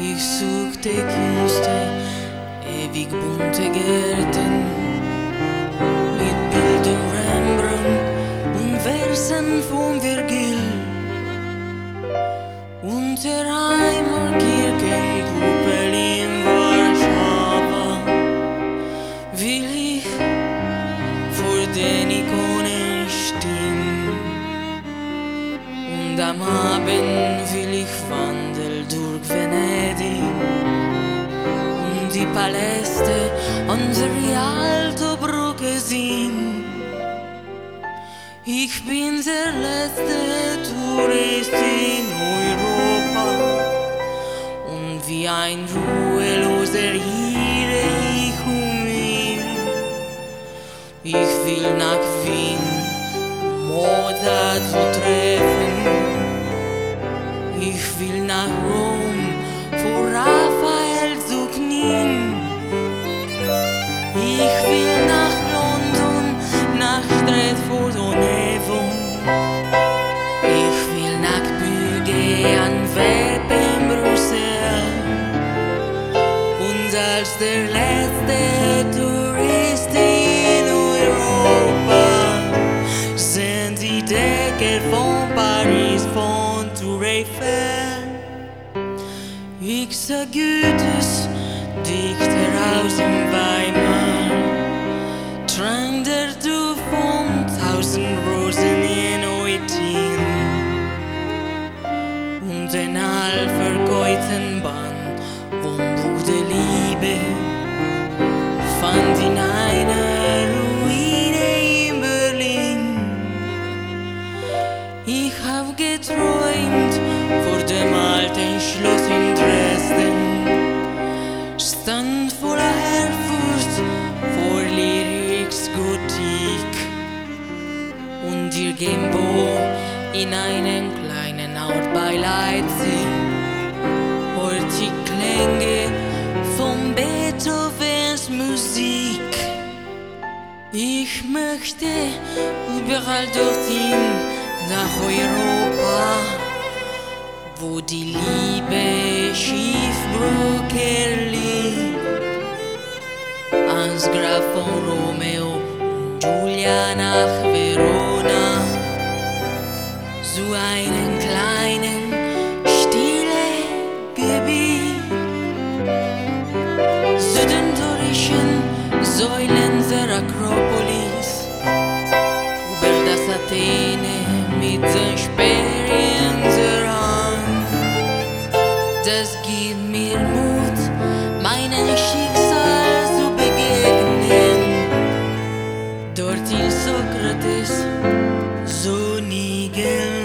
Ich suchte Künste, ewig bunte Gärten, mit Bildern Rembrandt und Versen von Virgil. Unter einer Kirchenkuppel in Warszawa will ich vor den Ikonen stehen. Und am Abend will ich wandeln durch Venedig und die Paläste an der Rialto Brücke sehen. Ich bin der letzte Tourist in Europa und wie ein Ruheloser irre ich umher. Ich will nach Wien, Mozart zu treffen. Ich will nach Rom, vor Raphael zu knien. Ich will nach London, nach Stratford-on-Avon. Ich will nach Brügge, Antwerpen, Brüssel. Und als der letzte Tourist in Europa sind die Decke von Paris, von Tour Eiffel. Ich sah Goethes Dichter aus dem Weimar, trank der Duft von 1000 Rosen in Eutin und den allverkäuten Band vom Buch der Liebe fand in einer Ruine in Berlin. Ich hab geträumt vor dem alten Schloss in Dresden, stand voller Ehrfurcht vor Lyrics Gotik und irgendwo in einem kleinen Ort bei Leipzig hört die Klänge von Beethovens Musik. Ich möchte überall dorthin nach Europa, wo die Liebe Schiffbrücke liegt. Ans Grab von Romeo und Julia nach Verona, zu einem kleinen, stillen Gebiet, zu den dorischen Säulen der Akropolis, über das Athene mit den Sperren der Hand. Das gibt mir Mut, meinem Schicksal zu begegnen. Dort in Sokrates, so nie